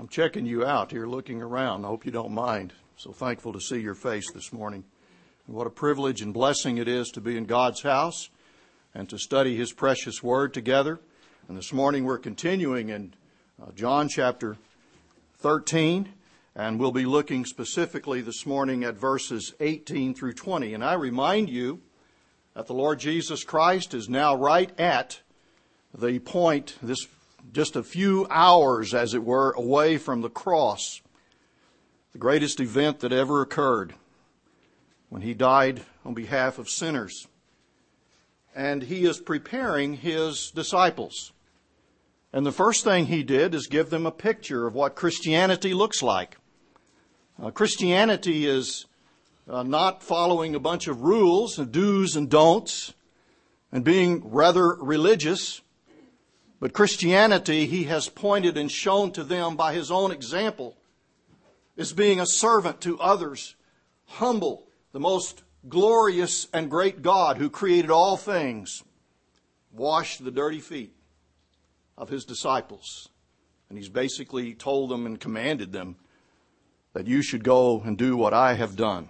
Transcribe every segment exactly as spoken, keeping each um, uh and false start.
I'm checking you out here, looking around. I hope you don't mind. So thankful to see your face this morning. And what a privilege and blessing it is to be in God's house and to study His precious Word together. And this morning we're continuing in uh, John chapter thirteen, and we'll be looking specifically this morning at verses eighteen through twenty. And I remind you that the Lord Jesus Christ is now right at the point, this just a few hours, as it were, away from the cross, the greatest event that ever occurred, when He died on behalf of sinners. And He is preparing His disciples. And the first thing He did is give them a picture of what Christianity looks like. Uh, Christianity is uh, not following a bunch of rules and do's and don'ts and being rather religious. But Christianity, He has pointed and shown to them by His own example, is being a servant to others, humble, the most glorious and great God who created all things, washed the dirty feet of His disciples. And He's basically told them and commanded them that you should go and do what I have done.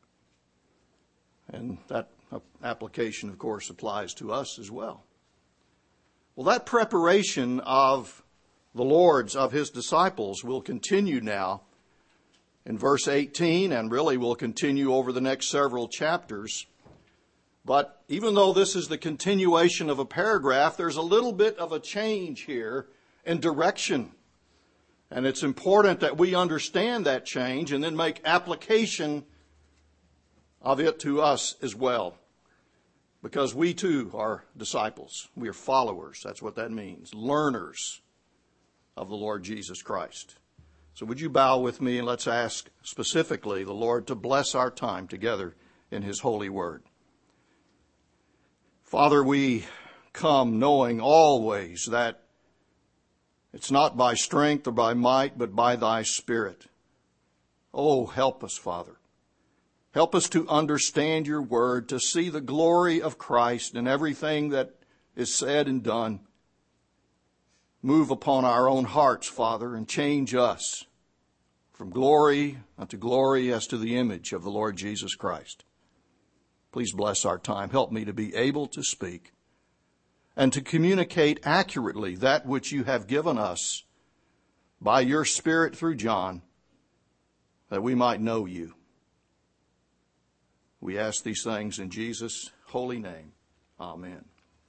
And that application, of course, applies to us as well. Well, that preparation of the Lord's, of His disciples, will continue now in verse eighteen, and really will continue over the next several chapters. But even though this is the continuation of a paragraph, there's a little bit of a change here in direction. And it's important that we understand that change and then make application of it to us as well. Because we too are disciples. We are followers. That's what that means. Learners of the Lord Jesus Christ. So would you bow with me and let's ask specifically the Lord to bless our time together in His holy word. Father, we come knowing always that it's not by strength or by might, but by Thy Spirit. Oh, help us, Father. Help us to understand Your word, to see the glory of Christ in everything that is said and done. Move upon our own hearts, Father, and change us from glory unto glory as to the image of the Lord Jesus Christ. Please bless our time. Help me to be able to speak and to communicate accurately that which You have given us by Your Spirit through John, that we might know You. We ask these things in Jesus' holy name. Amen.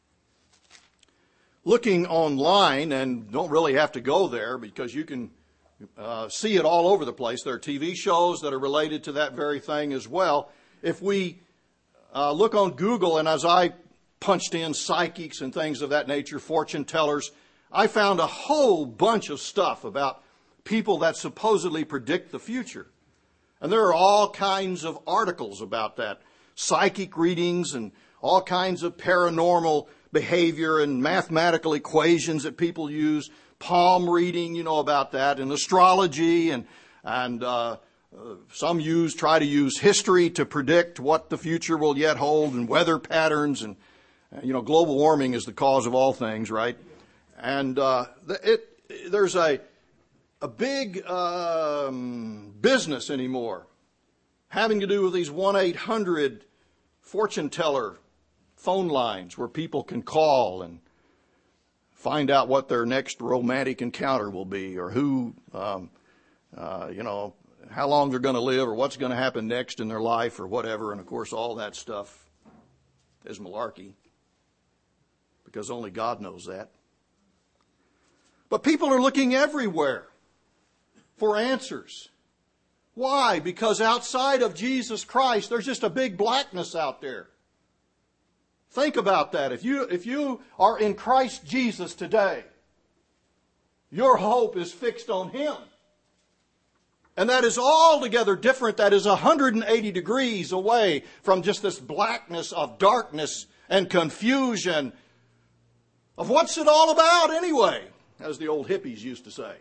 Looking online, and don't really have to go there because you can uh, see it all over the place. There are T V shows that are related to that very thing as well. If we uh, look on Google, and as I punched in psychics and things of that nature, fortune tellers, I found a whole bunch of stuff about people that supposedly predict the future. And there are all kinds of articles about that. Psychic readings and all kinds of paranormal behavior and mathematical equations that people use. Palm reading, you know about that. And astrology and, and uh, uh, some use, try to use history to predict what the future will yet hold, and weather patterns. And, uh, you know, global warming is the cause of all things, right? And uh, it, there's a... a big um, business anymore having to do with these one eight hundred fortune teller phone lines where people can call and find out what their next romantic encounter will be, or who, um, uh, you know, how long they're going to live, or what's going to happen next in their life, or whatever. And of course, all that stuff is malarkey, because only God knows that. But people are looking everywhere for answers. Why? Because outside of Jesus Christ, there's just a big blackness out there. Think about that. If you, if you are in Christ Jesus today, your hope is fixed on Him. And that is altogether different. That is one hundred eighty degrees away from just this blackness of darkness and confusion of what's it all about anyway, as the old hippies used to say.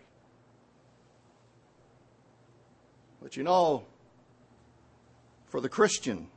But you know, for the Christian,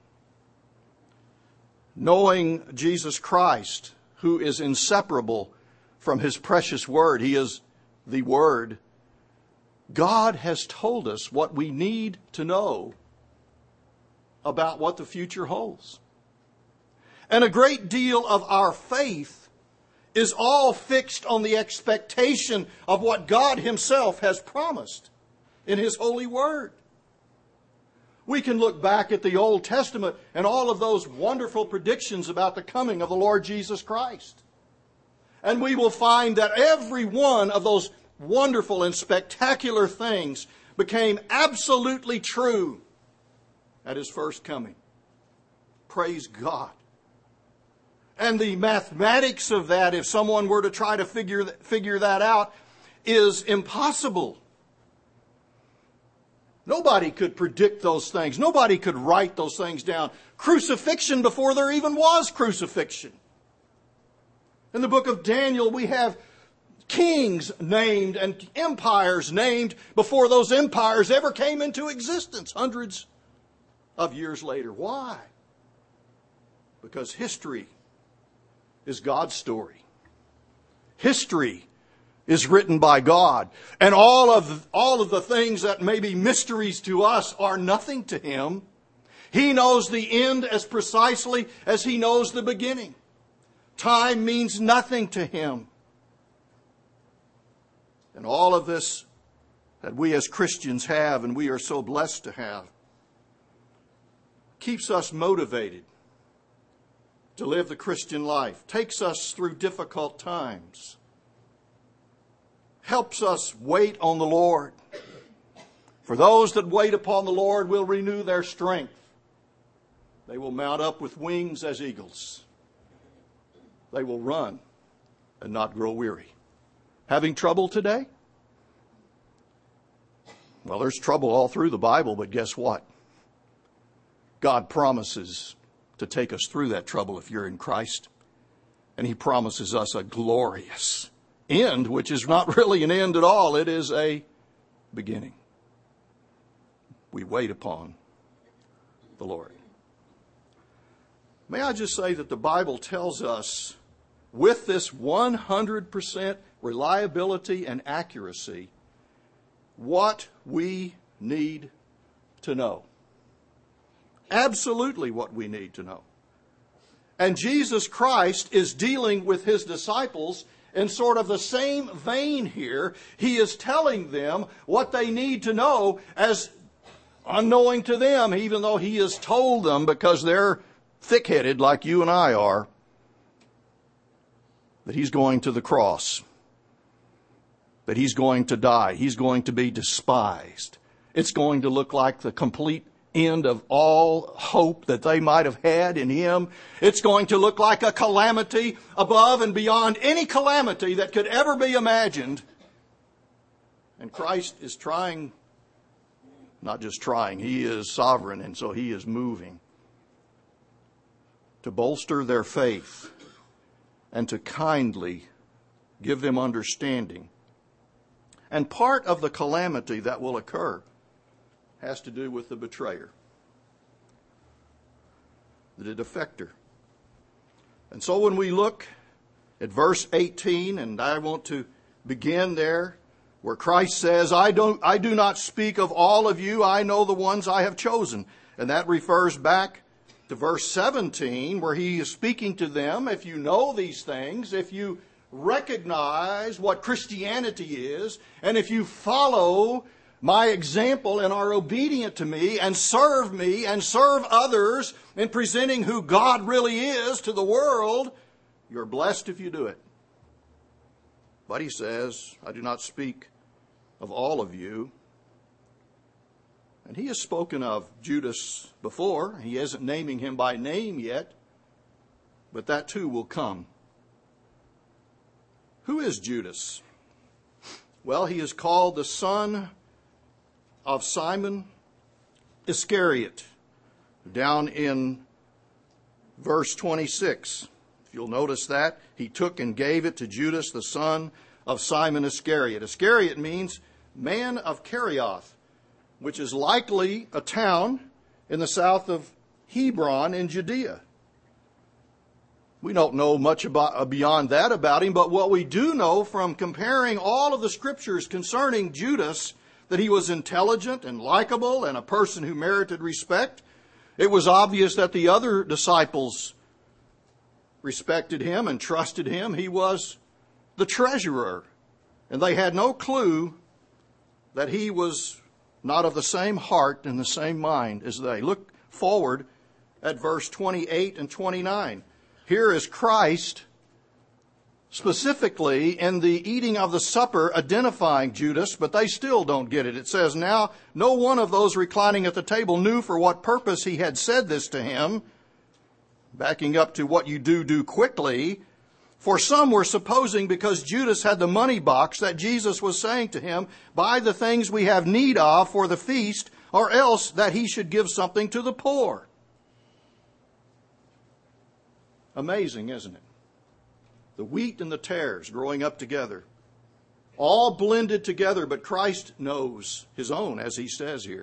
knowing Jesus Christ, who is inseparable from His precious Word, He is the Word, God has told us what we need to know about what the future holds. And a great deal of our faith is all fixed on the expectation of what God Himself has promised in His holy word. We can look back at the Old Testament and all of those wonderful predictions about the coming of the Lord Jesus Christ. And we will find that every one of those wonderful and spectacular things became absolutely true at His first coming. Praise God. And the mathematics of that, if someone were to try to figure, figure that out, is impossible. Nobody could predict those things. Nobody could write those things down. Crucifixion before there even was crucifixion. In the book of Daniel, we have kings named and empires named before those empires ever came into existence, hundreds of years later. Why? Because history is God's story. History is written by God. And all of, all of the things that may be mysteries to us are nothing to Him. He knows the end as precisely as He knows the beginning. Time means nothing to Him. And all of this that we as Christians have, and we are so blessed to have, keeps us motivated to live the Christian life, takes us through difficult times, helps us wait on the Lord. For those that wait upon the Lord will renew their strength. They will mount up with wings as eagles. They will run and not grow weary. Having trouble today? Well, there's trouble all through the Bible, but guess what? God promises to take us through that trouble if you're in Christ. And He promises us a glorious end, which is not really an end at all. It is a beginning. We wait upon the Lord. May I just say that the Bible tells us with this one hundred percent reliability and accuracy what we need to know. Absolutely what we need to know. And Jesus Christ is dealing with His disciples in sort of the same vein here. He is telling them what they need to know as unknowing to them, even though He has told them because they're thick-headed like you and I are, that He's going to the cross, that He's going to die, He's going to be despised. It's going to look like the complete end of all hope that they might have had in Him. It's going to look like a calamity above and beyond any calamity that could ever be imagined. And Christ is trying, not just trying, He is sovereign, and so He is moving to bolster their faith and to kindly give them understanding. And part of the calamity that will occur has to do with the betrayer, the defector. And so when we look at verse eighteen, and I want to begin there, where Christ says, I don't, I do not speak of all of you, I know the ones I have chosen. And that refers back to verse seventeen, where He is speaking to them. If you know these things, if you recognize what Christianity is, and if you follow my example and are obedient to me and serve me and serve others in presenting who God really is to the world, you're blessed if you do it. But He says, I do not speak of all of you. And He has spoken of Judas before. He isn't naming him by name yet, but that too will come. Who is Judas? Well, he is called the son of Simon Iscariot. Down in verse twenty-six, if you'll notice that, he took and gave it to Judas, the son of Simon Iscariot. Iscariot means man of Kerioth, which is likely a town in the south of Hebron in Judea. We don't know much about, beyond that about him, but what we do know from comparing all of the scriptures concerning Judas that he was intelligent and likable and a person who merited respect. It was obvious that the other disciples respected him and trusted him. He was the treasurer, and they had no clue that he was not of the same heart and the same mind as they. Look forward at verse twenty-eight and twenty-nine. Here is Christ specifically in the eating of the supper identifying Judas, but they still don't get it. It says, now no one of those reclining at the table knew for what purpose he had said this to him. Backing up to what you do, do quickly. For some were supposing because Judas had the money box that Jesus was saying to him, buy the things we have need of for the feast, or else that he should give something to the poor. Amazing, isn't it? The wheat and the tares growing up together, all blended together, but Christ knows his own, as he says here.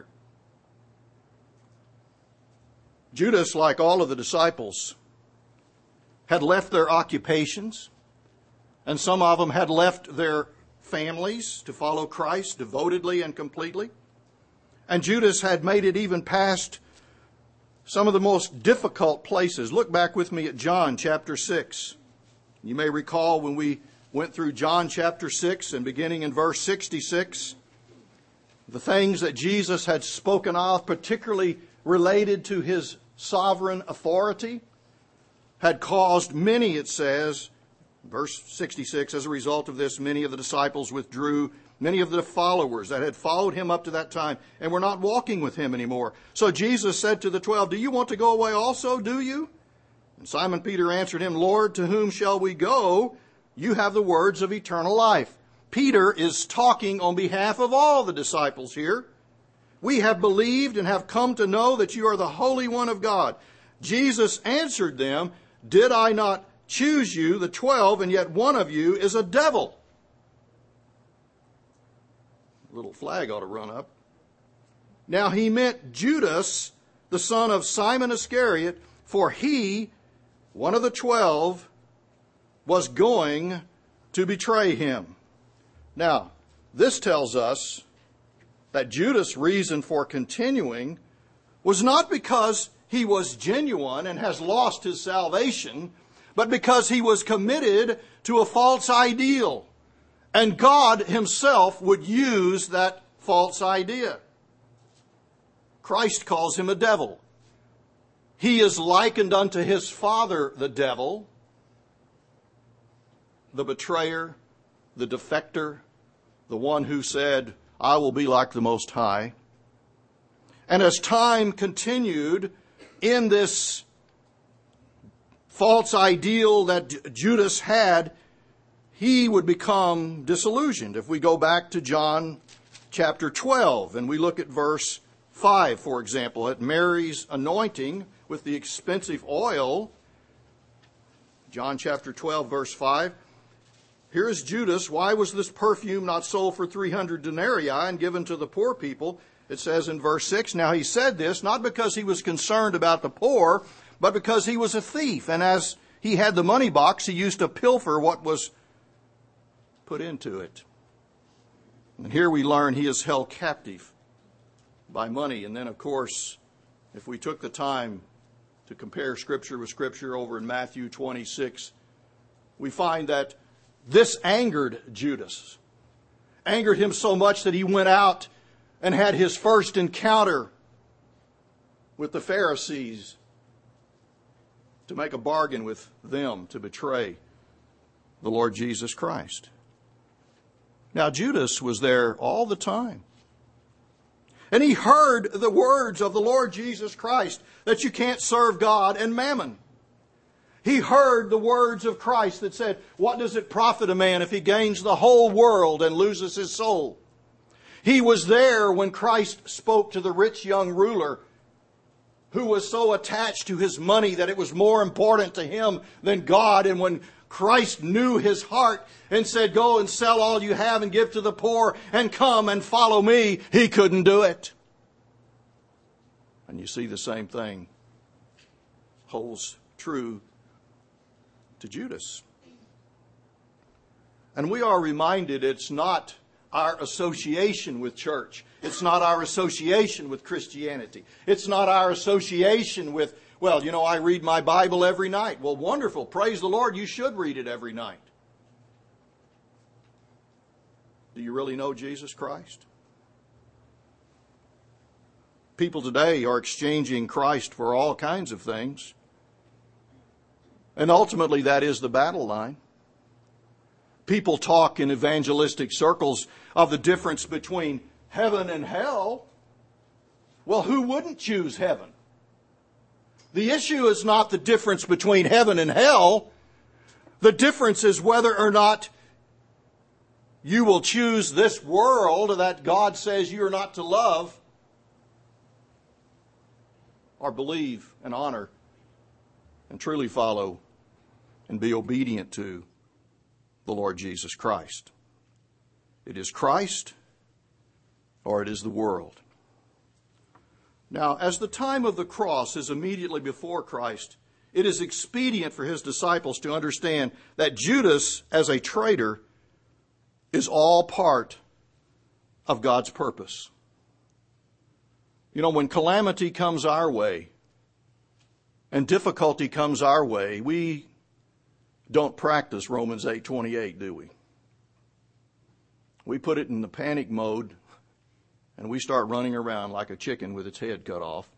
Judas, like all of the disciples, had left their occupations, and some of them had left their families to follow Christ devotedly and completely. And Judas had made it even past some of the most difficult places. Look back with me at John chapter six. You may recall when we went through John chapter six and beginning in verse sixty-six, the things that Jesus had spoken of, particularly related to his sovereign authority, had caused many, it says, verse sixty-six, as a result of this, many of the disciples withdrew, many of the followers that had followed him up to that time and were not walking with him anymore. So Jesus said to the twelve, do you want to go away also, do you? And Simon Peter answered him, Lord, to whom shall we go? You have the words of eternal life. Peter is talking on behalf of all the disciples here. We have believed and have come to know that you are the Holy One of God. Jesus answered them, did I not choose you, the twelve, and yet one of you is a devil? A little flag ought to run up. Now he meant Judas, the son of Simon Iscariot, for he, one of the twelve, was going to betray him. Now, this tells us that Judas' reason for continuing was not because he was genuine and has lost his salvation, but because he was committed to a false ideal. And God himself would use that false idea. Christ calls him a devil. He is likened unto his father, the devil, the betrayer, the defector, the one who said, I will be like the Most High. And as time continued in this false ideal that Judas had, he would become disillusioned. If we go back to John chapter twelve and we look at verse five, for example, at Mary's anointing with the expensive oil, John chapter twelve, verse five, here is Judas. Why was this perfume not sold for three hundred denarii and given to the poor people? It says in verse six, now he said this not because he was concerned about the poor, but because he was a thief. And as he had the money box, he used to pilfer what was put into it. And here we learn he is held captive by money. And then, of course, if we took the time to compare Scripture with Scripture over in Matthew twenty-six, we find that this angered Judas. Angered him so much that he went out and had his first encounter with the Pharisees to make a bargain with them to betray the Lord Jesus Christ. Now, Judas was there all the time. And he heard the words of the Lord Jesus Christ that you can't serve God and mammon. He heard the words of Christ that said, what does it profit a man if he gains the whole world and loses his soul? He was there when Christ spoke to the rich young ruler who was so attached to his money that it was more important to him than God. And when Christ knew his heart and said, go and sell all you have and give to the poor and come and follow me, he couldn't do it. And you see the same thing holds true to Judas. And we are reminded it's not our association with church. It's not our association with Christianity. It's not our association with, well, you know, I read my Bible every night. Well, wonderful. Praise the Lord. You should read it every night. Do you really know Jesus Christ? People today are exchanging Christ for all kinds of things. And ultimately, that is the battle line. People talk in evangelistic circles of the difference between heaven and hell. Well, who wouldn't choose heaven? The issue is not the difference between heaven and hell. The difference is whether or not you will choose this world that God says you are not to love, or believe and honor and truly follow and be obedient to the Lord Jesus Christ. It is Christ or it is the world. Now, as the time of the cross is immediately before Christ, it is expedient for his disciples to understand that Judas, as a traitor, is all part of God's purpose. You know, when calamity comes our way and difficulty comes our way, we don't practice Romans eight twenty-eight, do we? We put it in the panic mode and we start running around like a chicken with its head cut off.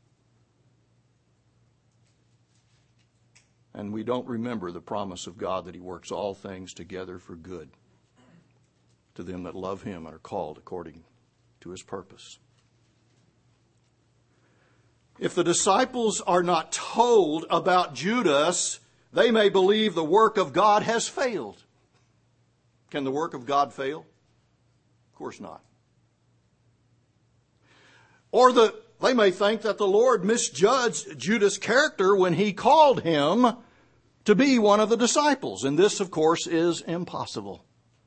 And we don't remember the promise of God that he works all things together for good to them that love him and are called according to his purpose. If the disciples are not told about Judas, they may believe the work of God has failed. Can the work of God fail? Of course not. Or the, they may think that the Lord misjudged Judas' character when he called him to be one of the disciples. And this, of course, is impossible.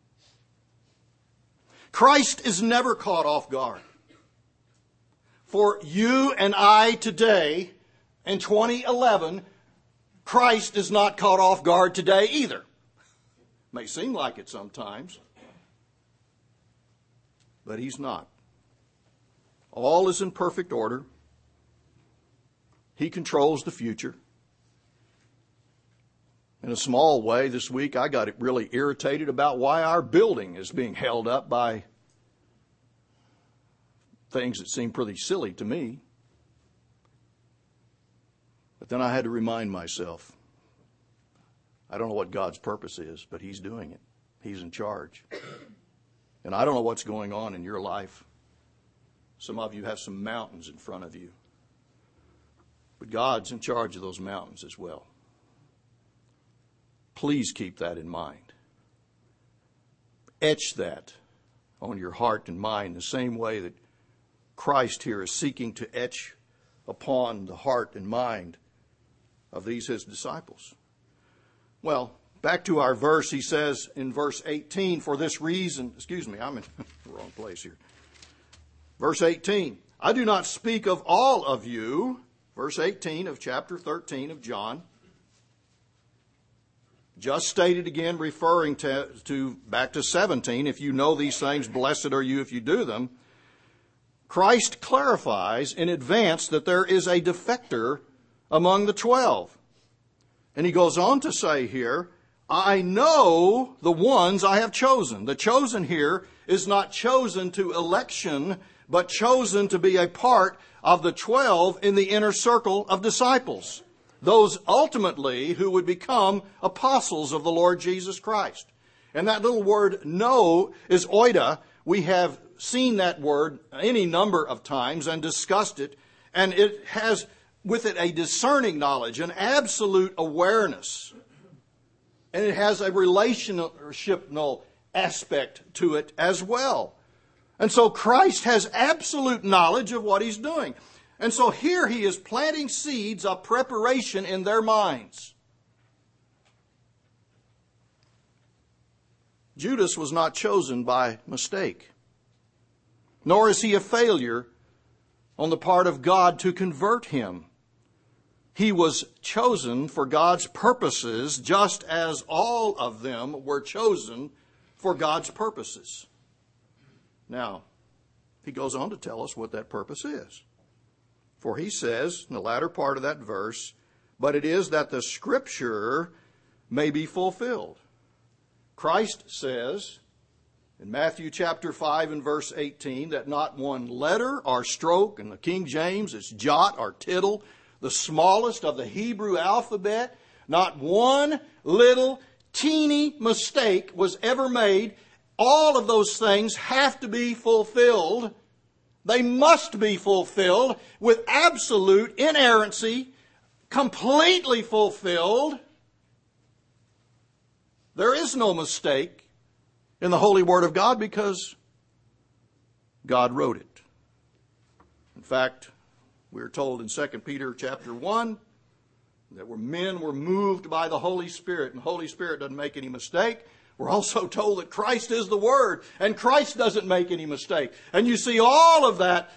Christ is never caught off guard. For you and I today, in twenty eleven, Christ is not caught off guard today either. May seem like it sometimes, but he's not. All is in perfect order. He controls the future. In a small way, this week I got really irritated about why our building is being held up by things that seem pretty silly to me. But then I had to remind myself, I don't know what God's purpose is, but he's doing it. He's in charge. And I don't know what's going on in your life. Some of you have some mountains in front of you. But God's in charge of those mountains as well. Please keep that in mind. Etch that on your heart and mind the same way that Christ here is seeking to etch upon the heart and mind of these his disciples. Well, back to our verse, he says in verse eighteen, for this reason, excuse me, I'm in the wrong place here. Verse eighteen, I do not speak of all of you, verse eighteen of chapter thirteen of John. Just stated again, referring to, to back to seventeen, if you know these things, blessed are you if you do them. Christ clarifies in advance that there is a defector among the twelve. And he goes on to say here, I know the ones I have chosen. The chosen here is not chosen to election, but chosen to be a part of the twelve in the inner circle of disciples. Those ultimately who would become apostles of the Lord Jesus Christ. And that little word know is oida. We have seen that word any number of times and discussed it. And it has with it a discerning knowledge, an absolute awareness. And it has a relationship aspect to it as well. And so Christ has absolute knowledge of what he's doing. And so here he is planting seeds of preparation in their minds. Judas was not chosen by mistake, nor is he a failure on the part of God to convert him. He was chosen for God's purposes, just as all of them were chosen for God's purposes. Now, he goes on to tell us what that purpose is. For he says, in the latter part of that verse, but it is that the Scripture may be fulfilled. Christ says in Matthew chapter five and verse eighteen that not one letter or stroke, in the King James it's jot or tittle, the smallest of the Hebrew alphabet, not one little teeny mistake was ever made. All of those things have to be fulfilled. They must be fulfilled with absolute inerrancy, completely fulfilled. There is no mistake in the Holy Word of God because God wrote it. In fact, we're told in Second Peter chapter one that where men were moved by the Holy Spirit, and the Holy Spirit doesn't make any mistake. We're also told that Christ is the Word, and Christ doesn't make any mistake. And you see, all of that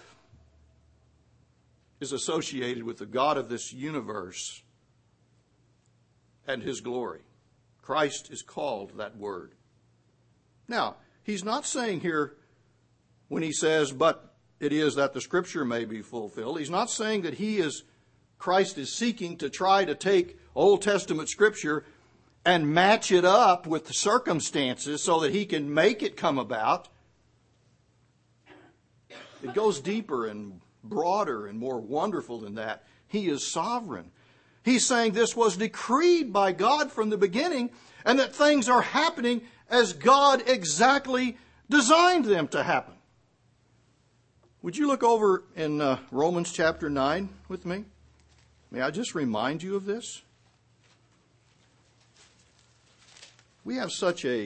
is associated with the God of this universe and His glory. Christ is called that Word. Now, he's not saying here when he says, but it is that the Scripture may be fulfilled. He's not saying that he is, Christ is seeking to try to take Old Testament Scripture and match it up with the circumstances so that he can make it come about. It goes deeper and broader and more wonderful than that. He is sovereign. He's saying this was decreed by God from the beginning and that things are happening as God exactly designed them to happen. Would you look over in uh, Romans chapter nine with me? May I just remind you of this? We have such a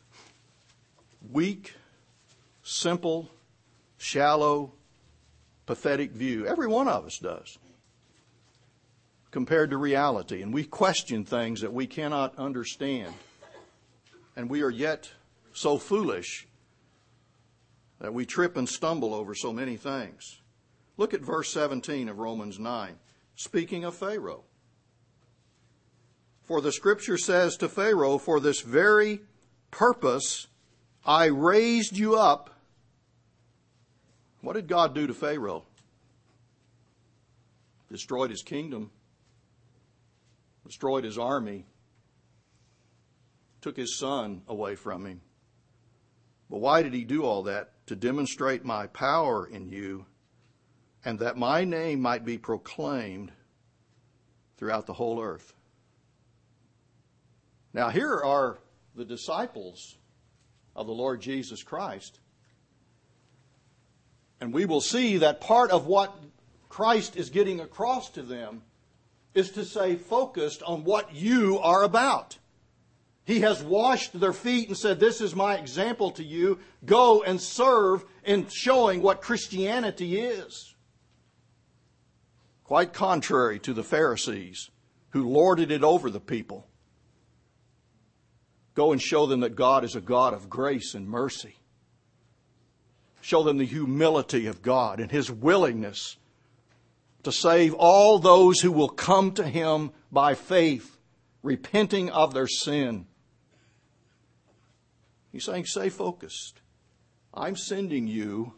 weak, simple, shallow, pathetic view. Every one of us does. Compared to reality. And we question things that we cannot understand. And we are yet so foolish that we trip and stumble over so many things. Look at verse seventeen of Romans nine. Speaking of Pharaoh. For the Scripture says to Pharaoh, for this very purpose I raised you up. What did God do to Pharaoh? Destroyed his kingdom. Destroyed his army. Took his son away from him. But why did he do all that? To demonstrate my power in you, and that my name might be proclaimed throughout the whole earth. Now here are the disciples of the Lord Jesus Christ. And we will see that part of what Christ is getting across to them is to say, focused on what you are about. He has washed their feet and said, this is my example to you. Go and serve in showing what Christianity is. Quite contrary to the Pharisees who lorded it over the people. Go and show them that God is a God of grace and mercy. Show them the humility of God and His willingness to save all those who will come to Him by faith, repenting of their sin. He's saying, stay focused. I'm sending you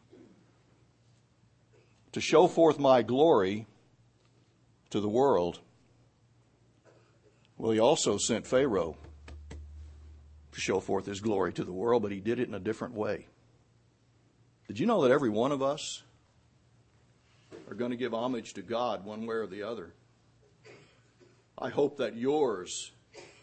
to show forth my glory to the world. Well, He also sent Pharaoh to show forth His glory to the world, but He did it in a different way. Did you know that every one of us are going to give homage to God one way or the other? I hope that yours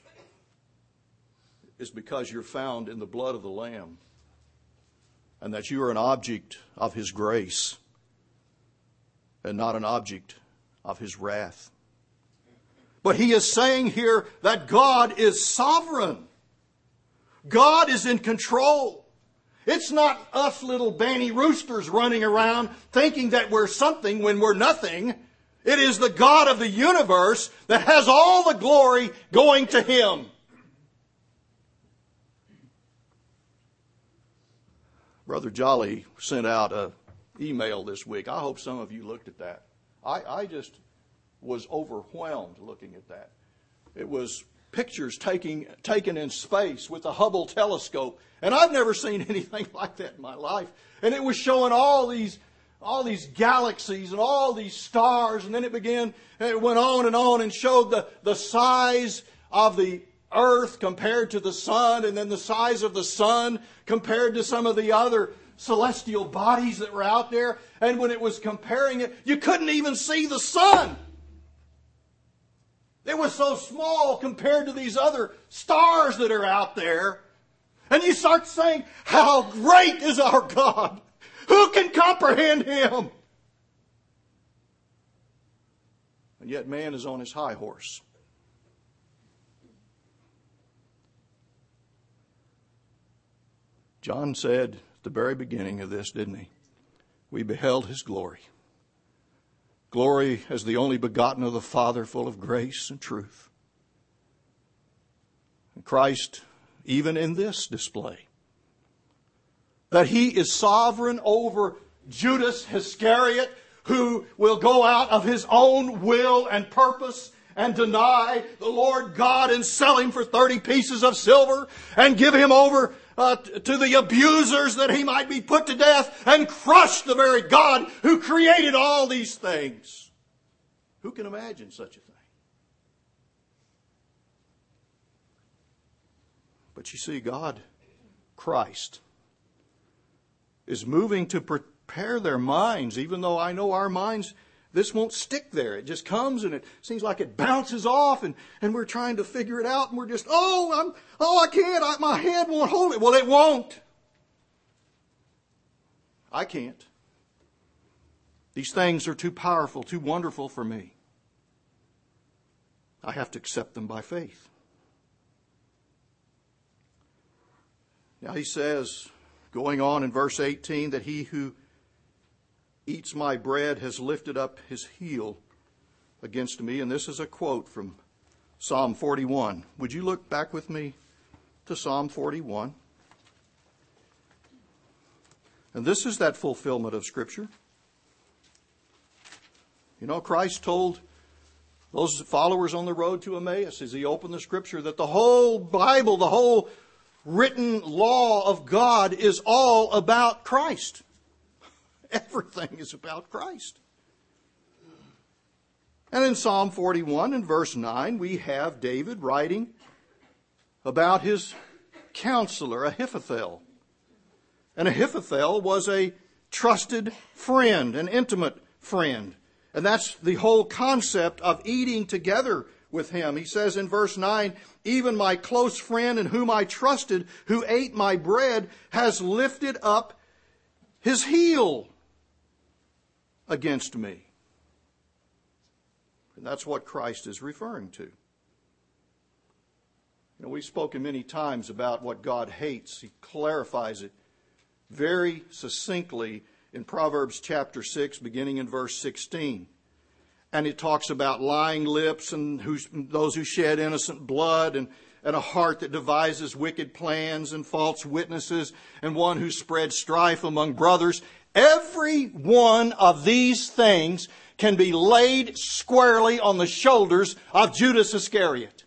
is because you're found in the blood of the Lamb and that you are an object of His grace and not an object of His wrath. But He is saying here that God is sovereign. God is in control. It's not us little banny roosters running around thinking that we're something when we're nothing. It is the God of the universe that has all the glory going to Him. Brother Jolly sent out an email this week. I hope some of you looked at that. I, I just was overwhelmed looking at that. It was pictures taking, taken in space with the Hubble telescope. And I've never seen anything like that in my life. And it was showing all these, all these galaxies and all these stars. And then it began, it went on and on and showed the, the size of the earth compared to the sun, and then the size of the sun compared to some of the other celestial bodies that were out there. And when it was comparing it, you couldn't even see the sun. It was so small compared to these other stars that are out there. And you start saying, how great is our God? Who can comprehend Him? And yet man is on his high horse. John said at the very beginning of this, didn't he? We beheld His glory. Glory as the only begotten of the Father, full of grace and truth. And Christ, even in this display, that He is sovereign over Judas Iscariot, who will go out of his own will and purpose and deny the Lord God and sell Him for thirty pieces of silver and give Him over uh, to the abusers that He might be put to death and crush the very God who created all these things. Who can imagine such a thing? But you see, God, Christ, is moving to prepare their minds, even though I know our minds, this won't stick there. It just comes and it seems like it bounces off, and, and we're trying to figure it out, and we're just, oh, I'm, oh, I can't, I, my head won't hold it. Well, it won't. I can't. These things are too powerful, too wonderful for me. I have to accept them by faith. Now he says, going on in verse eighteen, that he who eats my bread has lifted up his heel against me. And this is a quote from Psalm forty-one. Would you look back with me to Psalm forty-one? And this is that fulfillment of Scripture. You know, Christ told those followers on the road to Emmaus, as He opened the Scripture, that the whole Bible, the whole written law of God is all about Christ. Everything is about Christ. And in Psalm forty-one and verse nine, we have David writing about his counselor, Ahithophel. And Ahithophel was a trusted friend, an intimate friend. And that's the whole concept of eating together with him. He says in verse nine, even my close friend in whom I trusted, who ate my bread, has lifted up his heel against me. And that's what Christ is referring to. You know, we've spoken many times about what God hates. He clarifies it very succinctly in Proverbs chapter six, beginning in verse sixteen. And it talks about lying lips and who, those who shed innocent blood, and, and a heart that devises wicked plans, and false witnesses, and one who spreads strife among brothers. Every one of these things can be laid squarely on the shoulders of Judas Iscariot.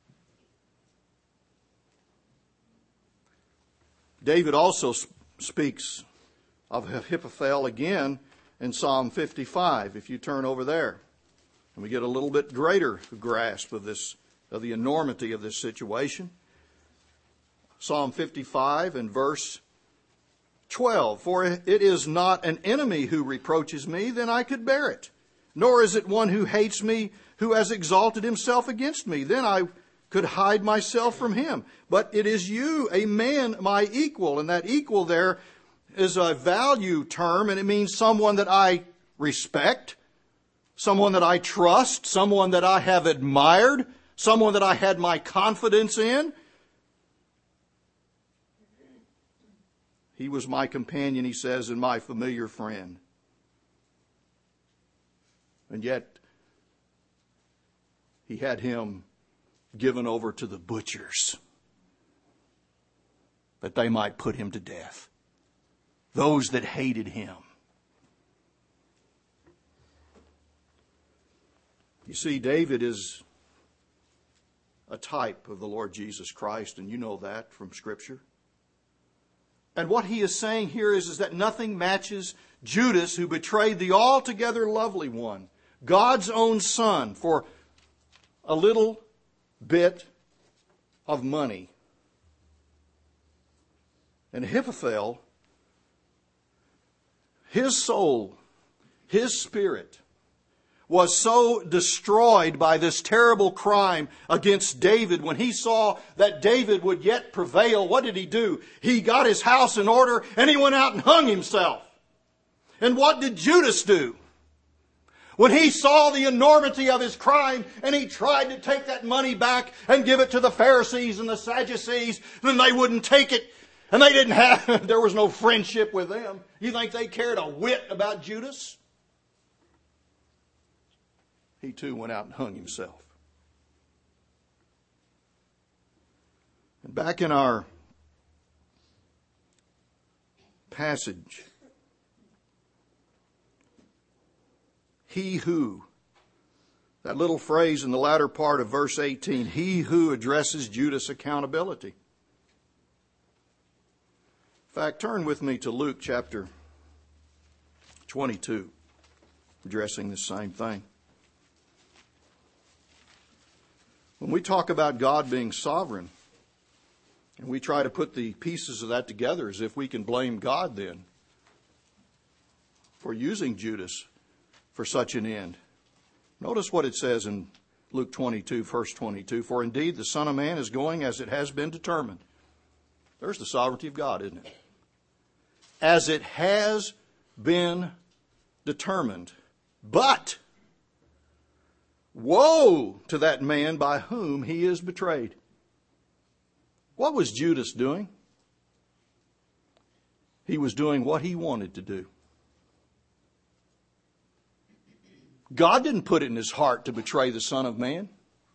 David also speaks of Ahithophel again in Psalm fifty-five, if you turn over there. And we get a little bit greater grasp of this, of the enormity of this situation. Psalm fifty-five and verse twelve. For it is not an enemy who reproaches me, then I could bear it. Nor is it one who hates me, who has exalted himself against me. Then I could hide myself from him. But it is you, a man, my equal. And that equal there is a value term, and it means someone that I respect, someone that I trust, someone that I have admired, someone that I had my confidence in. He was my companion, he says, and my familiar friend. And yet, he had him given over to the butchers, that they might put him to death. Those that hated him. You see, David is a type of the Lord Jesus Christ, and you know that from Scripture. And what he is saying here is, is that nothing matches Judas, who betrayed the altogether lovely one, God's own son, for a little bit of money. And Ahithophel, his soul, his spirit, was so destroyed by this terrible crime against David. When he saw that David would yet prevail, what did he do? He got his house in order and he went out and hung himself. And what did Judas do? When he saw the enormity of his crime and he tried to take that money back and give it to the Pharisees and the Sadducees, then they wouldn't take it. And they didn't have, there was no friendship with them. You think they cared a whit about Judas? He too went out and hung himself. And back in our passage, he who, that little phrase in the latter part of verse eighteen, he who addresses Judas' accountability. In fact, turn with me to Luke chapter twenty-two, addressing the same thing. When we talk about God being sovereign, and we try to put the pieces of that together as if we can blame God then for using Judas for such an end. Notice what it says in Luke twenty-two, verse twenty-two. For indeed the Son of Man is going as it has been determined. There's the sovereignty of God, isn't it? As it has been determined. But woe to that man by whom he is betrayed. What was Judas doing? He was doing what he wanted to do. God didn't put it in his heart to betray the Son of Man.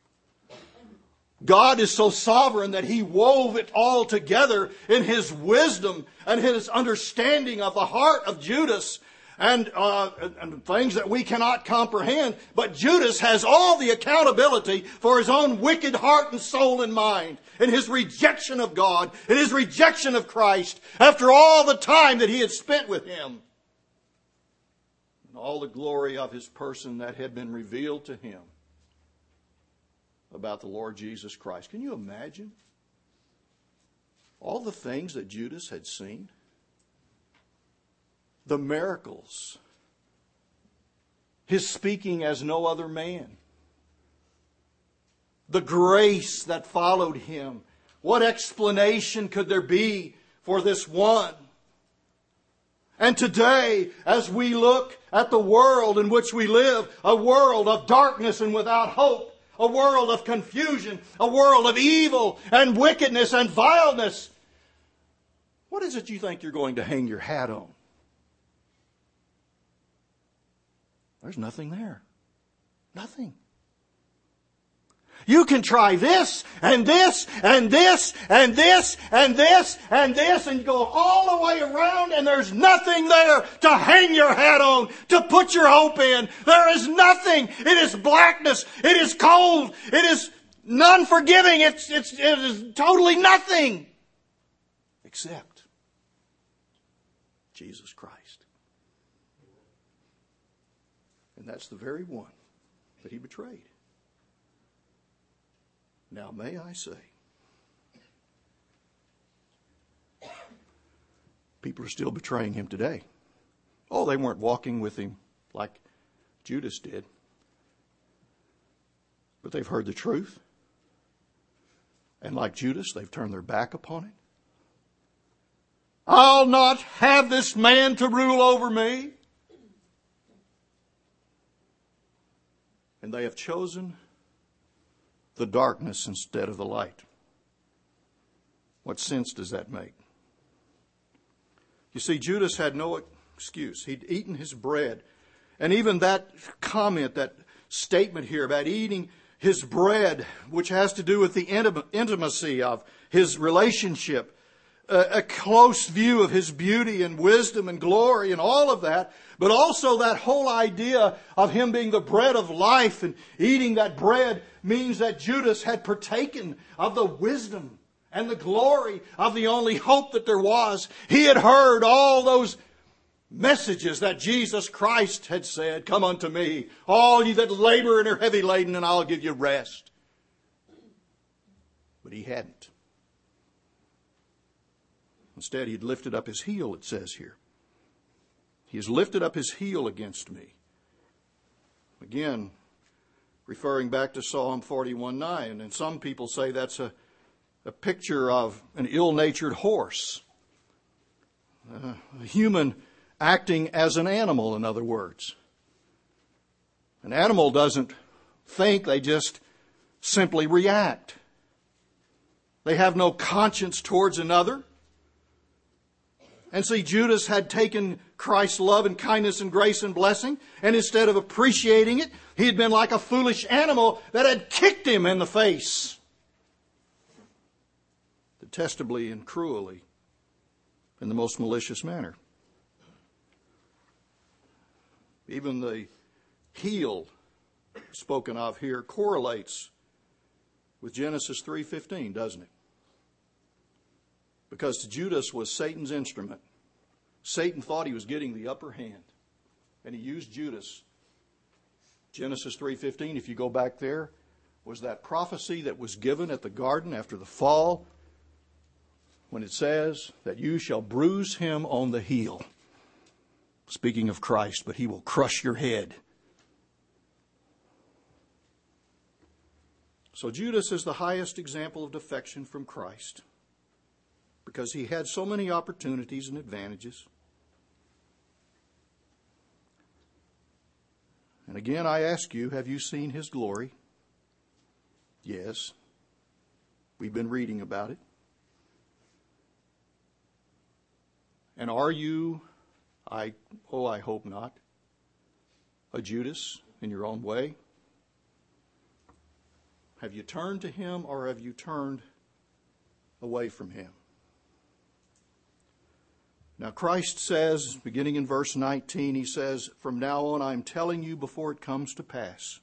God is so sovereign that he wove it all together in his wisdom and his understanding of the heart of Judas and, uh, and things that we cannot comprehend. But Judas has all the accountability for his own wicked heart and soul and mind, and his rejection of God, and his rejection of Christ after all the time that he had spent with him. And all the glory of his person that had been revealed to him about the Lord Jesus Christ. Can you imagine all the things that Judas had seen? The miracles. His speaking as no other man. The grace that followed him. What explanation could there be for this one? And today, as we look at the world in which we live, a world of darkness and without hope, a world of confusion, a world of evil and wickedness and vileness, what is it you think you're going to hang your hat on? There's nothing there. Nothing. You can try this and this and this and this and this and this and go all the way around, and there's nothing there to hang your hat on, to put your hope in. There is nothing. It is blackness. It is cold. It is non-forgiving. It's, it's, it is totally nothing except Jesus Christ. And that's the very one that he betrayed. Now, may I say, people are still betraying him today. Oh, they weren't walking with him like Judas did. But they've heard the truth. And like Judas, they've turned their back upon it. I'll not have this man to rule over me. And they have chosen the darkness instead of the light. What sense does that make? You see, Judas had no excuse. He'd eaten his bread. And even that comment, that statement here about eating his bread, which has to do with the intimacy of his relationship a, a close view of His beauty and wisdom and glory and all of that, but also that whole idea of Him being the bread of life, and eating that bread means that Judas had partaken of the wisdom and the glory of the only hope that there was. He had heard all those messages that Jesus Christ had said, "Come unto me, all ye that labor and are heavy laden, and I'll give you rest." But he hadn't. Instead, he'd lifted up his heel, it says here. He has lifted up his heel against me. Again, referring back to Psalm forty-one nine, and some people say that's a, a picture of an ill-natured horse. Uh, a human acting as an animal, in other words. An animal doesn't think, they just simply react. They have no conscience towards another. And see, Judas had taken Christ's love and kindness and grace and blessing, and instead of appreciating it, he had been like a foolish animal that had kicked him in the face. Detestably and cruelly, in the most malicious manner. Even the heel spoken of here correlates with Genesis three fifteen, doesn't it? Because Judas was Satan's instrument. Satan thought he was getting the upper hand, and he used Judas. Genesis three fifteen, if you go back there, was that prophecy that was given at the garden after the fall, when it says that you shall bruise him on the heel. Speaking of Christ, but he will crush your head. So Judas is the highest example of defection from Christ, because he had so many opportunities and advantages. And again, I ask you, have you seen His glory? Yes. We've been reading about it. And are you, I oh, I hope not, a Judas in your own way? Have you turned to Him, or have you turned away from Him? Now Christ says, beginning in verse nineteen, He says, "From now on I'm telling you before it comes to pass."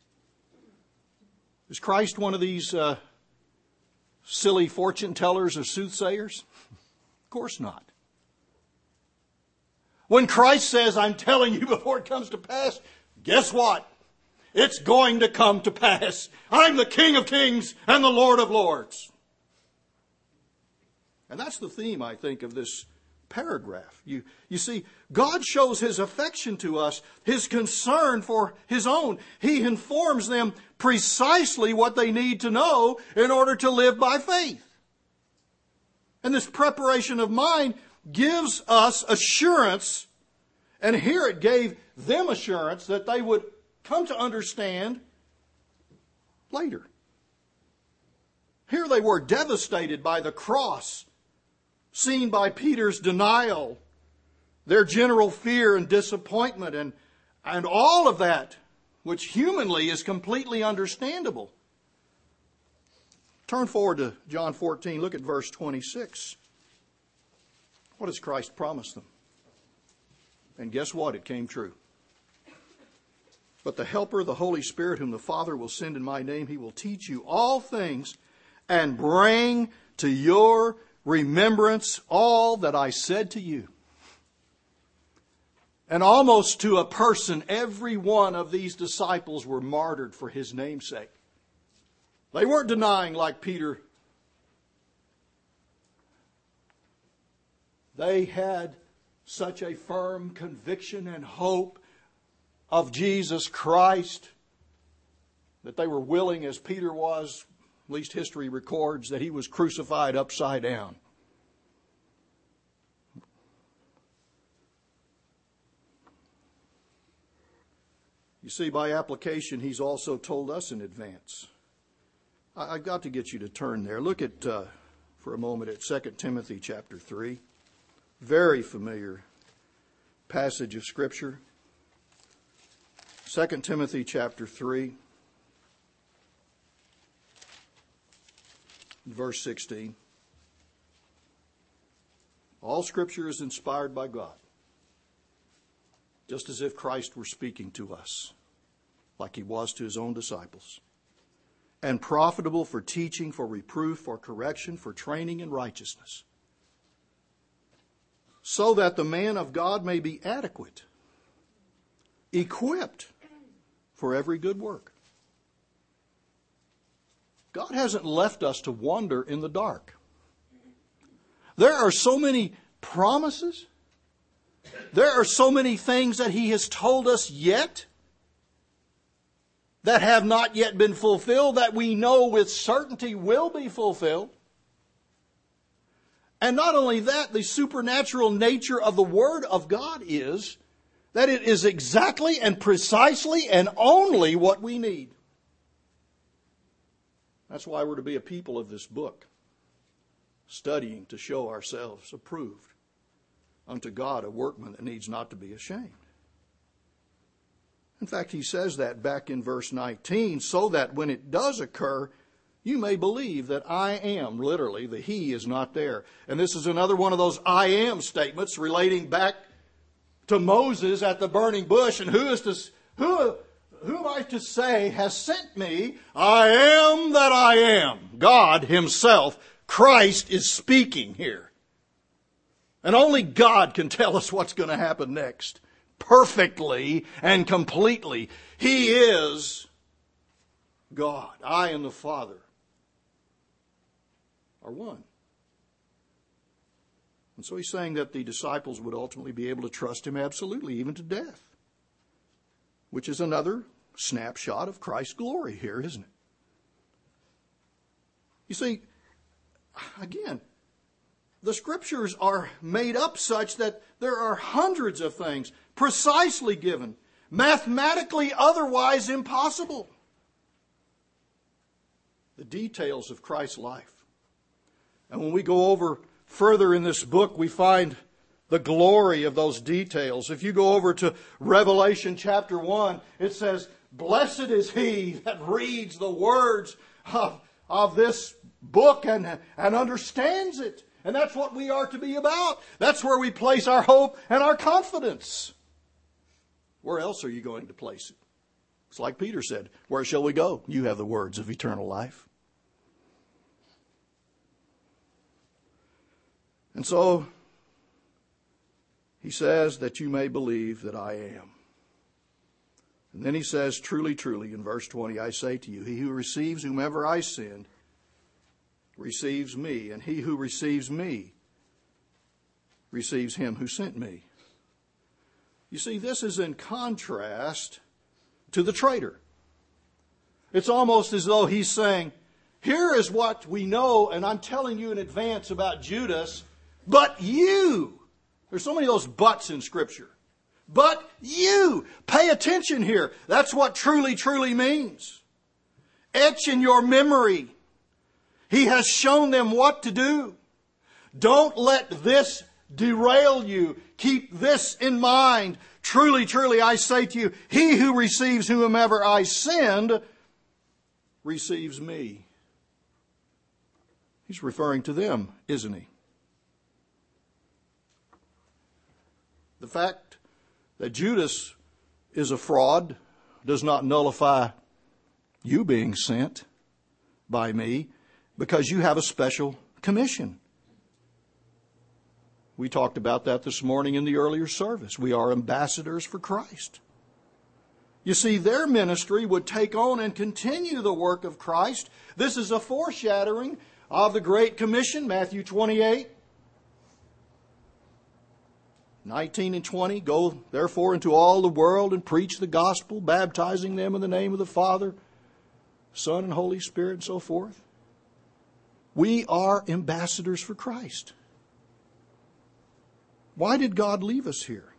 Is Christ one of these uh, silly fortune tellers or soothsayers? Of course not. When Christ says, "I'm telling you before it comes to pass," guess what? It's going to come to pass. I'm the King of Kings and the Lord of Lords. And that's the theme, I think, of this paragraph. You, you see, God shows His affection to us, His concern for His own. He informs them precisely what they need to know in order to live by faith. And this preparation of mind gives us assurance, and here it gave them assurance that they would come to understand later. Here they were devastated by the cross, seen by Peter's denial, their general fear and disappointment, and, and all of that, which humanly is completely understandable. Turn forward to John fourteen, look at verse twenty-six. What does Christ promise them? And guess what? It came true. "But the Helper, the Holy Spirit, whom the Father will send in my name, He will teach you all things and bring to your remembrance all that I said to you." And almost to a person, every one of these disciples were martyred for His name's sake. They weren't denying like Peter. They had such a firm conviction and hope of Jesus Christ that they were willing, as Peter was, at least history records, that he was crucified upside down. You see, by application, He's also told us in advance. I've got to get you to turn there. Look at, uh, for a moment, at Second Timothy chapter three. Very familiar passage of Scripture. Second Timothy chapter three, verse sixteen. All Scripture is inspired by God. Just as if Christ were speaking to us, like He was to His own disciples. And profitable for teaching, for reproof, for correction, for training in righteousness. So that the man of God may be adequate, equipped for every good work. God hasn't left us to wander in the dark. There are so many promises. There are so many things that He has told us yet that have not yet been fulfilled that we know with certainty will be fulfilled. And not only that, the supernatural nature of the Word of God is that it is exactly and precisely and only what we need. That's why we're to be a people of this book, studying to show ourselves approved unto God, a workman that needs not to be ashamed. In fact, he says that back in verse nineteen, so that when it does occur, you may believe that I am, literally, the He is not there. And this is another one of those I am statements relating back to Moses at the burning bush. And who is to, who, who am I to say has sent me? I am that I am. God Himself, Christ, is speaking here. And only God can tell us what's going to happen next. Perfectly and completely. He is God. I and the Father are one. And so He's saying that the disciples would ultimately be able to trust Him absolutely, even to death. Which is another snapshot of Christ's glory here, isn't it? You see, again, the Scriptures are made up such that there are hundreds of things precisely given, mathematically otherwise impossible. The details of Christ's life. And when we go over further in this book, we find the glory of those details. If you go over to Revelation chapter one, it says, blessed is he that reads the words of, of this book and, and understands it. And that's what we are to be about. That's where we place our hope and our confidence. Where else are you going to place it? It's like Peter said, where shall we go? You have the words of eternal life. And so, he says that you may believe that I am. And then he says, truly, truly, in verse twenty, I say to you, he who receives whomever I send receives me, and he who receives me receives him who sent me. You see, this is in contrast to the traitor. It's almost as though he's saying, here is what we know, and I'm telling you in advance about Judas, but you. There's so many of those buts in Scripture. But you. Pay attention here. That's what truly, truly means. Etch in your memory. He has shown them what to do. Don't let this derail you. Keep this in mind. Truly, truly, I say to you, he who receives whomever I send receives me. He's referring to them, isn't he? The fact that Judas is a fraud does not nullify you being sent by me, because you have a special commission. We talked about that this morning in the earlier service. We are ambassadors for Christ. You see, their ministry would take on and continue the work of Christ. This is a foreshadowing of the Great Commission, Matthew twenty-eight. nineteen and twenty, go therefore into all the world and preach the gospel, baptizing them in the name of the Father, Son, and Holy Spirit, and so forth. We are ambassadors for Christ. Why did God leave us here?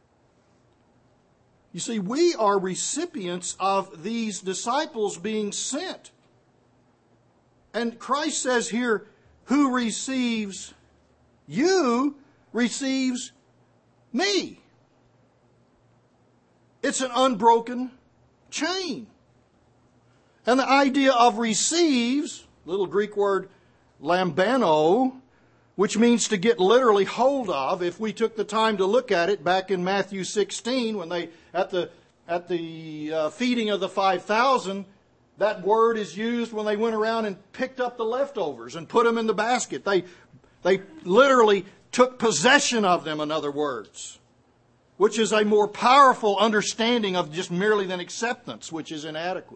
You see, we are recipients of these disciples being sent. And Christ says here, who receives you receives me. It's an unbroken chain. And the idea of receives, little Greek word lambano, which means to get literally hold of. If we took the time to look at it back in Matthew sixteen, when they at the at the uh, feeding of the five thousand, that word is used when they went around and picked up the leftovers and put them in the basket. They they literally took possession of them, in other words, which is a more powerful understanding of just merely than acceptance, which is inadequate.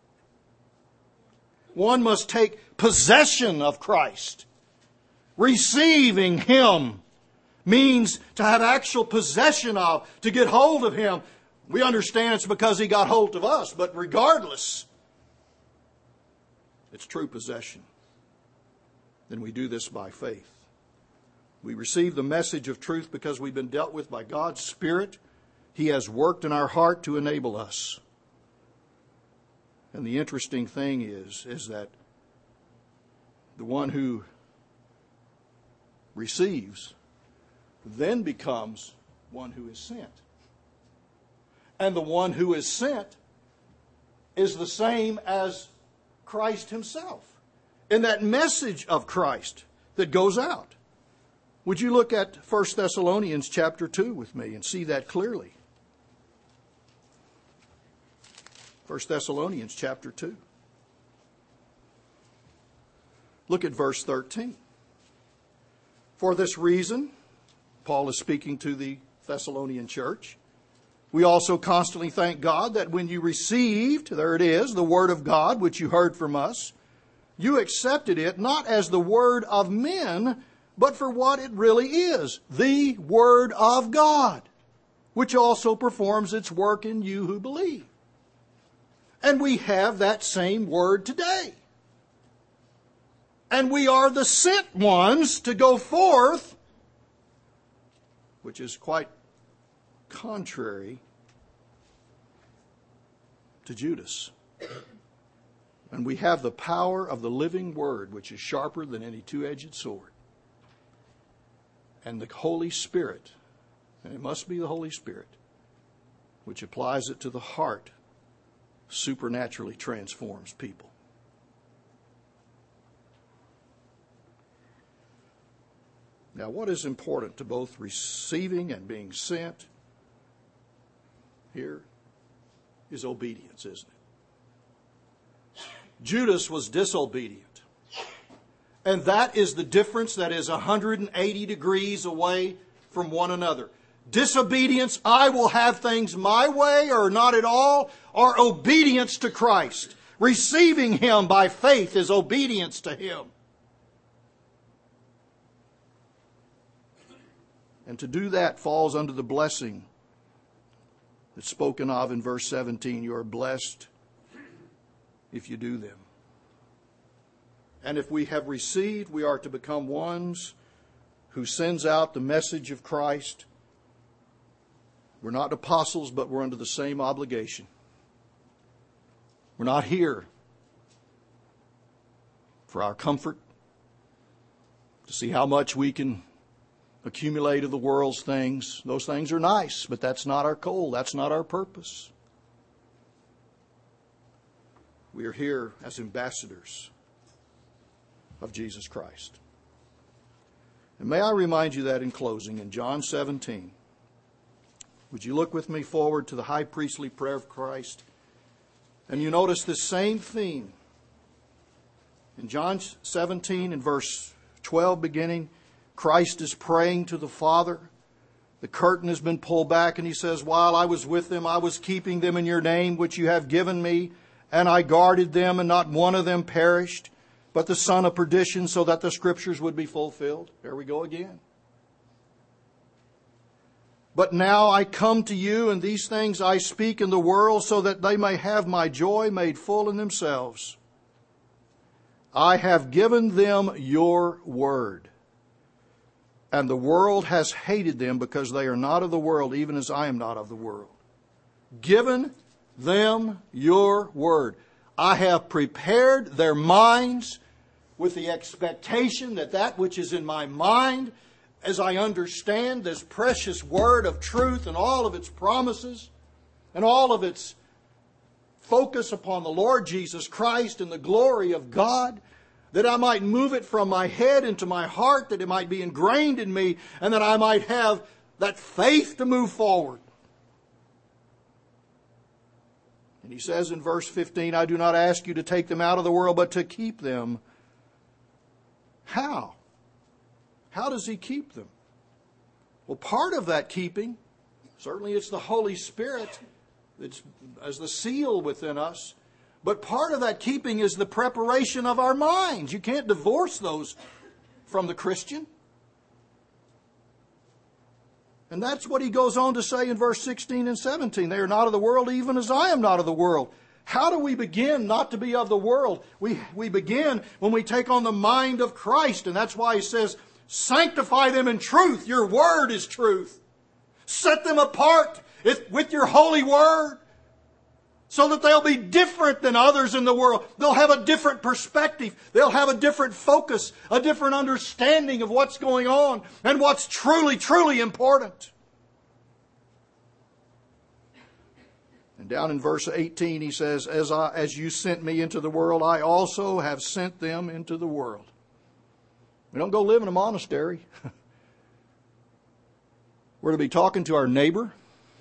One must take possession of Christ. Receiving Him means to have actual possession of, to get hold of Him. We understand it's because He got hold of us, but regardless, it's true possession. Then we do this by faith. We receive the message of truth because we've been dealt with by God's Spirit. He has worked in our heart to enable us. And the interesting thing is, is that the one who receives then becomes one who is sent. And the one who is sent is the same as Christ Himself in that message of Christ that goes out. Would you look at First Thessalonians chapter two with me and see that clearly? First Thessalonians chapter two. Look at verse thirteen. For this reason, Paul is speaking to the Thessalonian church, we also constantly thank God that when you received, there it is, the word of God, which you heard from us, you accepted it not as the word of men, but for what it really is, the Word of God, which also performs its work in you who believe. And we have that same Word today. And we are the sent ones to go forth, which is quite contrary to Judas. And we have the power of the living Word, which is sharper than any two-edged sword. And the Holy Spirit, and it must be the Holy Spirit, which applies it to the heart, supernaturally transforms people. Now, what is important to both receiving and being sent here is obedience, isn't it? Judas was disobedient. And that is the difference that is one hundred eighty degrees away from one another. Disobedience, I will have things my way or not at all, or obedience to Christ. Receiving Him by faith is obedience to Him. And to do that falls under the blessing that's spoken of in verse seventeen. You are blessed if you do them. And if we have received, we are to become ones who sends out the message of Christ. We're not apostles, but we're under the same obligation. We're not here for our comfort, to see how much we can accumulate of the world's things. Those things are nice, but that's not our goal. That's not our purpose. We are here as ambassadors of Jesus Christ. And may I remind you that in closing, in John seventeen, would you look with me forward to the high priestly prayer of Christ? And you notice this same theme. In John seventeen, in verse twelve beginning, Christ is praying to the Father. The curtain has been pulled back, and He says, while I was with them, I was keeping them in your name, which you have given me, and I guarded them, and not one of them perished, but the son of perdition, so that the Scriptures would be fulfilled. There we go again. But now I come to you, and these things I speak in the world, so that they may have my joy made full in themselves. I have given them your word, and the world has hated them because they are not of the world, even as I am not of the world. Given them your word. I have prepared their minds with the expectation that that which is in my mind, as I understand this precious word of truth and all of its promises and all of its focus upon the Lord Jesus Christ and the glory of God, that I might move it from my head into my heart, that it might be ingrained in me, and that I might have that faith to move forward. And he says in verse fifteen, I do not ask you to take them out of the world, but to keep them. How? How does he keep them? Well, part of that keeping, certainly it's the Holy Spirit that's as the seal within us. But part of that keeping is the preparation of our minds. You can't divorce those from the Christian. And that's what he goes on to say in verse sixteen and seventeen. They are not of the world, even as I am not of the world. How do we begin not to be of the world? We, we begin when we take on the mind of Christ. And that's why he says, sanctify them in truth. Your word is truth. Set them apart with your holy word, so that they'll be different than others in the world. They'll have a different perspective. They'll have a different focus, a different understanding of what's going on and what's truly, truly important. And down in verse eighteen, he says, as, I, as you sent me into the world, I also have sent them into the world. We don't go live in a monastery. We're to be talking to our neighbor.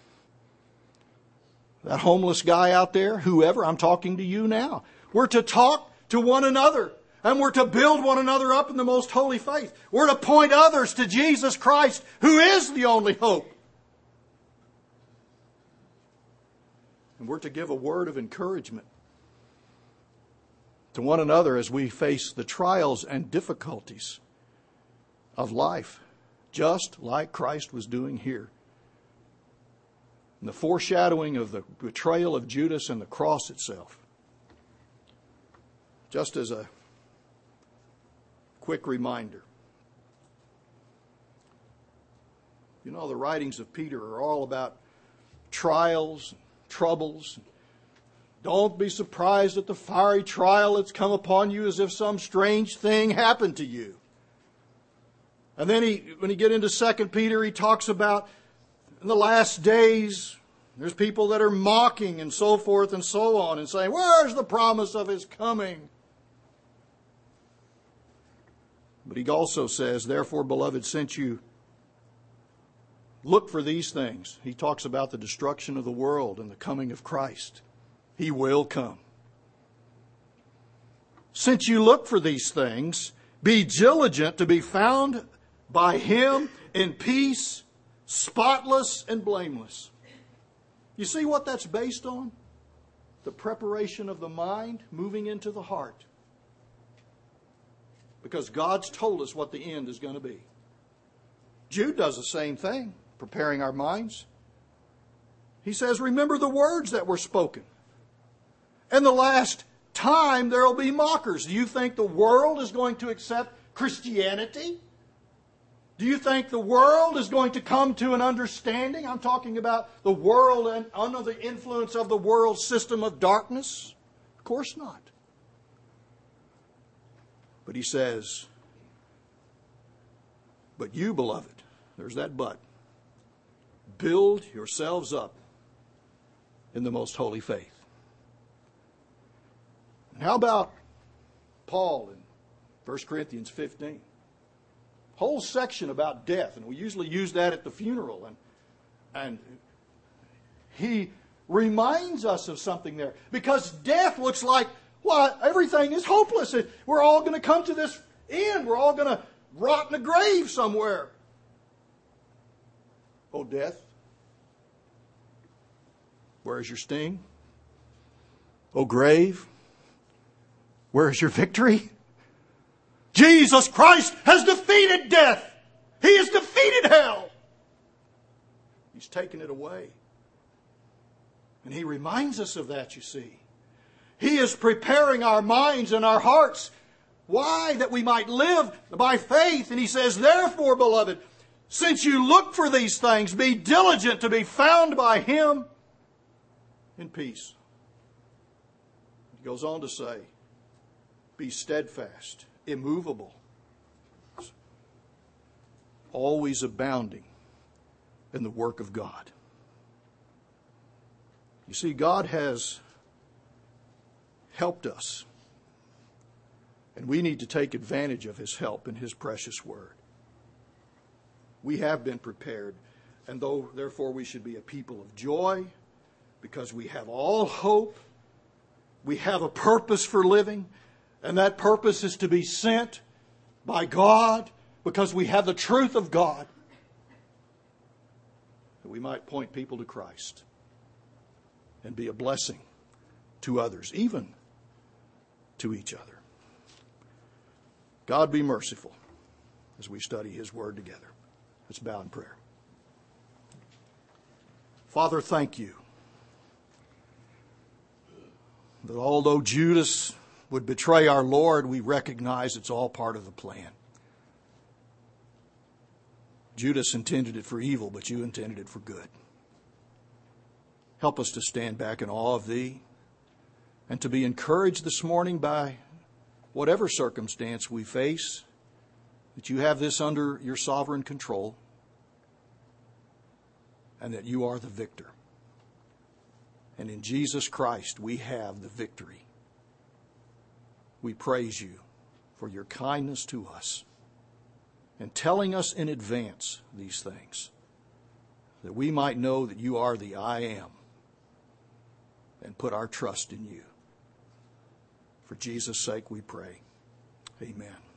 That homeless guy out there, whoever, I'm talking to you now. We're to talk to one another, and we're to build one another up in the most holy faith. We're to point others to Jesus Christ, who is the only hope. And we're to give a word of encouragement to one another as we face the trials and difficulties of life, just like Christ was doing here. And the foreshadowing of the betrayal of Judas and the cross itself. Just as a quick reminder. You know, the writings of Peter are all about trials, troubles. Don't be surprised at the fiery trial that's come upon you as if some strange thing happened to you. And then he, when you get into Second Peter, he talks about in the last days, there's people that are mocking and so forth and so on and saying, where's the promise of his coming? But he also says, therefore, beloved, since you look for these things, he talks about the destruction of the world and the coming of Christ. He will come. Since you look for these things, be diligent to be found by him in peace, spotless and blameless. You see what that's based on? The preparation of the mind moving into the heart. Because God's told us what the end is going to be. Jude does the same thing, preparing our minds. He says, remember the words that were spoken. In the last time there will be mockers. Do you think the world is going to accept Christianity? Do you think the world is going to come to an understanding? I'm talking about the world and under the influence of the world system of darkness. Of course not. But he says, but you, beloved, there's that but, build yourselves up in the most holy faith. And how about Paul in First Corinthians fifteen? Whole section about death, and we usually use that at the funeral, and and he reminds us of something there, because death looks like, well, everything is hopeless. We're all going to come to this end. We're all going to rot in a grave somewhere. Oh, death, where is your sting? Oh, grave, where is your victory? Jesus Christ has defeated death. He has defeated hell. He's taken it away. And he reminds us of that, you see. He is preparing our minds and our hearts. Why? That we might live by faith. And he says, therefore, beloved, since you look for these things, be diligent to be found by him in peace. He goes on to say, be steadfast, immovable, always abounding in the work of God. You see, God has helped us And we need to take advantage of His help in His precious Word. We have been prepared, and though therefore we should be a people of joy, because we have all hope, we have a purpose for living, and that purpose is to be sent by God, because we have the truth of God, that we might point people to Christ and be a blessing to others, even to each other. God be merciful as we study His Word together. Let's bow in prayer. Father, thank You that although Judas would betray our Lord, we recognize it's all part of the plan. Judas intended it for evil, but You intended it for good. Help us to stand back in awe of Thee and to be encouraged this morning by whatever circumstance we face, that You have this under Your sovereign control and that You are the victor. And in Jesus Christ we have the victory. We praise You for Your kindness to us and telling us in advance these things, that we might know that You are the I Am and put our trust in You. For Jesus' sake we pray. Amen.